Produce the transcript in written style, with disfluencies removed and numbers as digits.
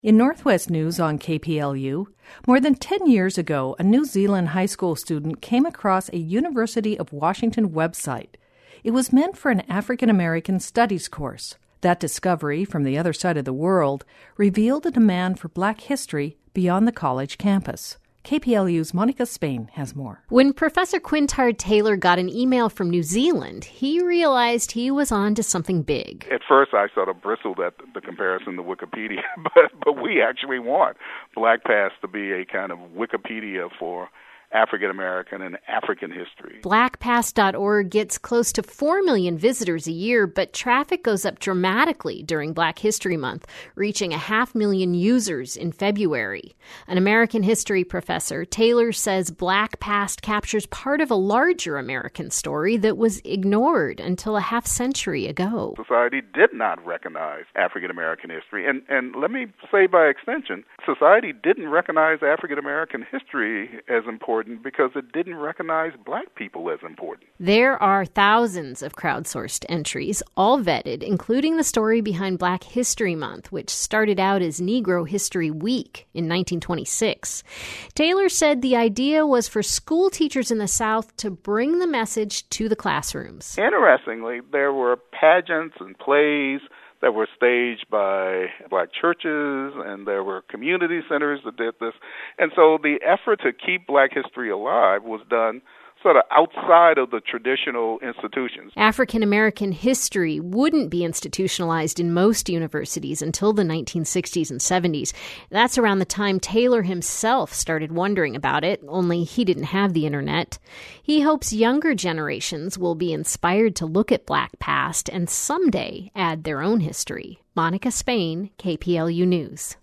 In Northwest News on KPLU, more than 10 years ago, a New Zealand high school student came across a University of Washington website. It was meant for an African American studies course. That discovery from the other side of the world revealed a demand for Black history beyond the college campus. KPLU's Monica Spain has more. When Professor Quintard Taylor got an email from New Zealand, he realized he was on to something big. At first, I sort of bristled at the comparison to Wikipedia, but we actually want BlackPast to be a kind of Wikipedia for African American and African history. BlackPast.org gets close to 4 million visitors a year, but traffic goes up dramatically during Black History Month, reaching 500,000 users in February. An American history professor, Taylor says BlackPast captures part of a larger American story that was ignored until a half-century ago. Society did not recognize African American history, and let me say by extension, society didn't recognize African American history as important because it didn't recognize Black people as important. There are thousands of crowdsourced entries, all vetted, including the story behind Black History Month, which started out as Negro History Week in 1926. Taylor said the idea was for school teachers in the South to bring the message to the classrooms. Interestingly, there were pageants and plays that were staged by Black churches, and there were community centers that did this. And so the effort to keep Black history alive was done sort of outside of the traditional institutions. African American history wouldn't be institutionalized in most universities until the 1960s and 70s. That's around the time Taylor himself started wondering about it, only he didn't have the internet. He hopes younger generations will be inspired to look at Black past and someday add their own history. Monica Spain, KPLU News.